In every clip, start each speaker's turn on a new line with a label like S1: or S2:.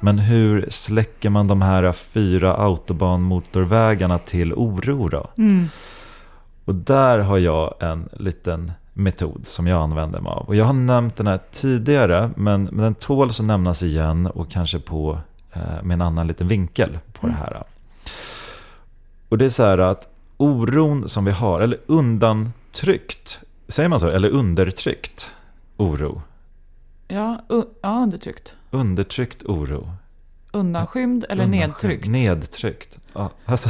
S1: Men hur släcker man de här 4 autobanmotorvägarna till oro då? Och där har jag en liten metod som jag använder mig av. Och jag har nämnt den här tidigare, men den tål att nämnas igen och kanske på med en annan liten vinkel på det här. Och det är så här att oron som vi har, eller undantryckt, säger man så? Eller undertryckt oro?
S2: Ja, undertryckt.
S1: Undertryckt oro.
S2: Undanskymd eller nedtryckt?
S1: Nedtryckt. Ja, alltså.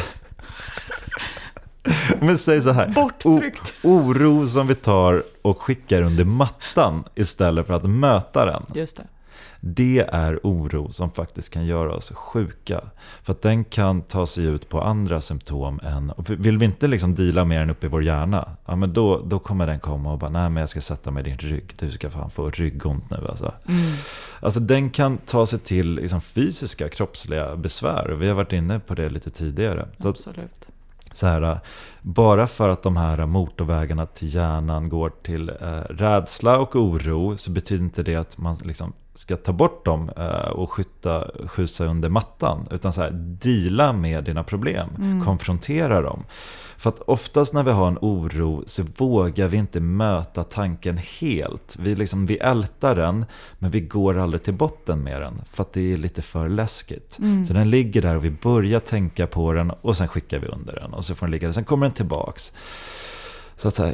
S1: Men säg så här.
S2: Borttryckt.
S1: Oro som vi tar och skickar under mattan istället för att möta den.
S2: Just det.
S1: Det är oro som faktiskt kan göra oss sjuka. För att den kan ta sig ut på andra symptom än... Vill vi inte liksom deala med den uppe i vår hjärna, ja, men då kommer den komma och bara, nej men jag ska sätta mig i din rygg. Du ska fan få ryggont nu. Alltså den kan ta sig till liksom fysiska, kroppsliga besvär. Och vi har varit inne på det lite tidigare.
S2: Absolut.
S1: Så här, bara för att de här motorvägarna till hjärnan går till rädsla och oro, så betyder inte det att man liksom ska ta bort dem och skjuta under mattan, utan så här, deala med dina problem, konfrontera dem. För att oftast när vi har en oro så vågar vi inte möta tanken helt. Vi ältar den, men vi går aldrig till botten med den för att det är lite för läskigt. Så den ligger där och vi börjar tänka på den och sen skickar vi under den och så får den ligga där. Sen kommer den tillbaks. Så att säga,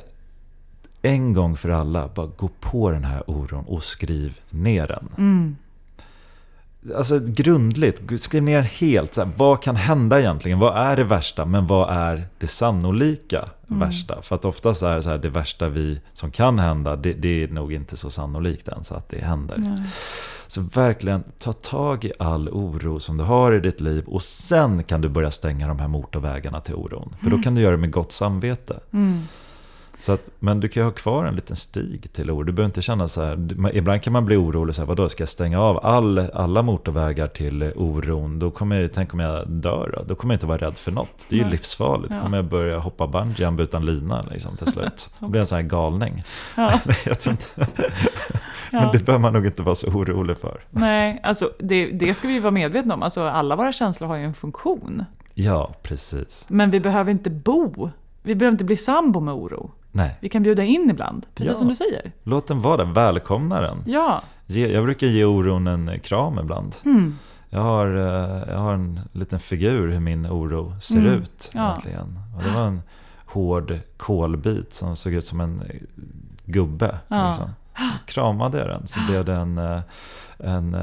S1: en gång för alla, bara gå på den här oron och skriv ner den. Alltså grundligt, skriv ner helt. Så här, vad kan hända egentligen? Vad är det värsta? Men vad är det sannolika värsta? För att oftast är det så här, det värsta som kan hända, det är nog inte så sannolikt än så att det händer. Nej. Så verkligen ta tag i all oro som du har i ditt liv och sen kan du börja stänga de här motorvägarna till oron. För då kan du göra det med gott samvete. Så att, men du kan ju ha kvar en liten stig till oro. Du behöver inte känna så här. Ibland kan man bli orolig så här, vadå, ska jag stänga av alla motorvägar till oron? Då kommer jag, tänk om jag dör då kommer jag inte vara rädd för något. Det är ju livsfarligt. Kommer jag börja hoppa bungyjump utan lina liksom, till slut. Det blir en sån här galning. Jag tror inte. Men det behöver man nog inte vara så orolig för.
S2: Nej, alltså det ska vi vara medvetna om. Alltså alla våra känslor har ju en funktion.
S1: Ja, precis.
S2: Men vi behöver inte vi behöver inte bli sambo med oro.
S1: Nej.
S2: Vi kan bjuda in ibland, precis som du säger.
S1: Låt den vara där, välkomna den.
S2: Ja.
S1: Jag brukar ge oron en kram ibland. Jag har en liten figur hur min oro ser ut. Verkligen. Och det var en hård kolbit som såg ut som en gubbe. Liksom. Kramade den så blev det en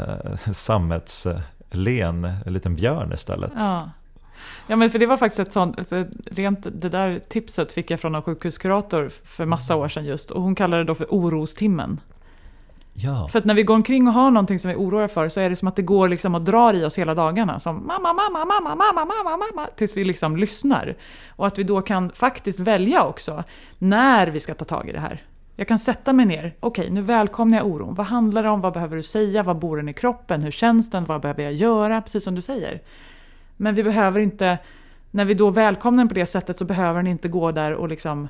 S1: sammetslen, en liten björn istället.
S2: Ja, men för det var faktiskt ett sånt, det där tipset fick jag från en sjukhuskurator för massa år sedan just, och hon kallade det då för orostimmen.
S1: Ja.
S2: För att när vi går omkring och har någonting som vi oroar för, så är det som att det går liksom och drar i oss hela dagarna, som mamma, tills vi liksom lyssnar. Och att vi då kan faktiskt välja också när vi ska ta tag i det här. Jag kan sätta mig ner, okej, nu välkomnar jag oron. Vad handlar det om? Vad behöver du säga? Vad bor den i kroppen? Hur känns den? Vad behöver jag göra? Precis som du säger. Men vi behöver inte, när vi då välkomnar den på det sättet, så behöver den inte gå där och liksom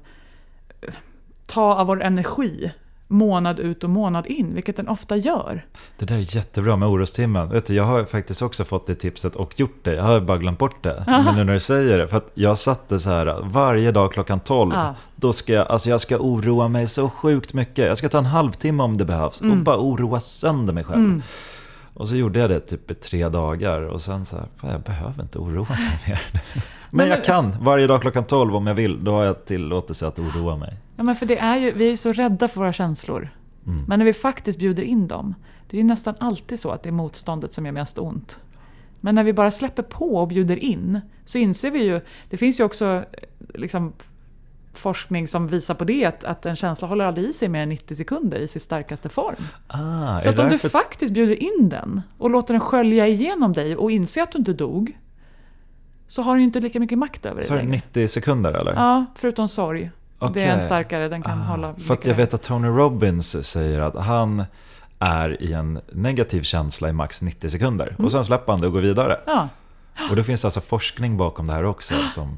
S2: ta av vår energi månad ut och månad in, vilket den ofta gör. Det
S1: där är jättebra med orostimmen. Vet du, jag har faktiskt också fått det tipset och gjort det. Jag har bara glömt bort det. Men nu när du säger det, för att jag satte så här varje dag klockan 12, då ska jag ska oroa mig så sjukt mycket. Jag ska ta en halvtimme om det behövs och bara oroa sönder mig själv. Och så gjorde jag det typ i 3 dagar. Och sen så här, jag behöver inte oroa mig mer. Men jag kan varje dag klockan 12 om jag vill. Då har jag tillåtelse att oroa mig.
S2: Ja, men för det är ju, vi är så rädda för våra känslor. Men när vi faktiskt bjuder in dem, det är ju nästan alltid så att det är motståndet som gör mest ont. Men när vi bara släpper på och bjuder in, så inser vi ju, det finns ju också liksom forskning som visar på det, att en känsla håller aldrig i sig mer än 90 sekunder i sin starkaste form. Så att om du faktiskt bjuder in den och låter den skölja igenom dig och inser att du inte dog, så har du ju inte lika mycket makt över dig.
S1: Så är det 90 sekunder eller?
S2: Ja, förutom sorg. Okay. Det är en starkare, den kan hålla.
S1: För att jag vet att Tony Robbins säger att han är i en negativ känsla i max 90 sekunder. Och sen släpper han det och går vidare. Och det finns alltså forskning bakom det här också som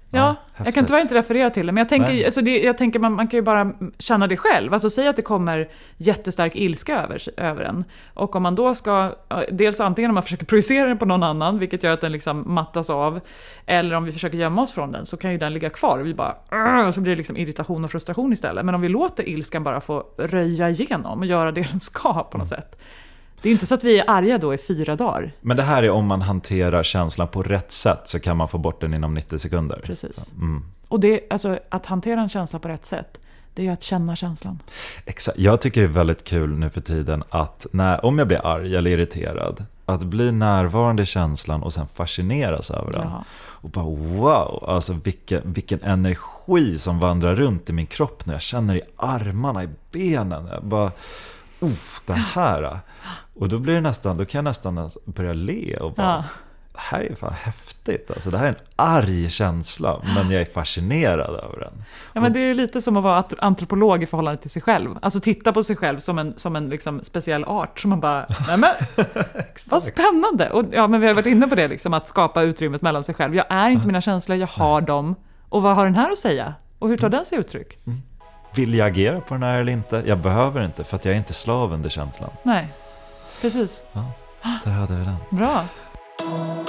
S2: Ja, jag kan tyvärr inte referera till det, men jag tänker, alltså jag tänker man kan ju bara känna det själv. Alltså säg att det kommer jättestark ilska över en. Och om man då ska, dels antingen om man försöker projicera den på någon annan, vilket gör att den liksom mattas av, eller om vi försöker gömma oss från den, så kan ju den ligga kvar och vi bara, och så blir det liksom irritation och frustration istället. Men om vi låter ilskan bara få röja igenom och göra det den ska på något sätt. Det är inte så att vi är arga då i 4 dagar.
S1: Men det här är om man hanterar känslan på rätt sätt, så kan man få bort den inom 90 sekunder.
S2: Precis. Och det, alltså, att hantera en känsla på rätt sätt, det är ju att känna känslan.
S1: Exakt. Jag tycker det är väldigt kul nu för tiden att om jag blir arg eller irriterad, att bli närvarande i känslan och sen fascineras över den. Ja. Och bara wow, alltså vilken energi som vandrar runt i min kropp när jag känner i armarna, i benen. Jag bara, det här. Och då blir det då kan jag nästan börja le och bara, det här är fan häftigt. Alltså, det här är en arg känsla, men jag är fascinerad över den.
S2: Ja, men det är ju lite som att vara antropolog i förhållande till sig själv. Alltså titta på sig själv som en liksom speciell art, som man bara, nej men, vad spännande. Och ja, men vi har varit inne på det, liksom, att skapa utrymmet mellan sig själv. Jag är inte mina känslor, jag har dem. Och vad har den här att säga? Och hur tar den sig uttryck?
S1: Vill jag agera på den här eller inte? Jag behöver inte, för att jag är inte slav under känslan.
S2: Nej, precis.
S1: Ja, där hade vi den.
S2: Bra.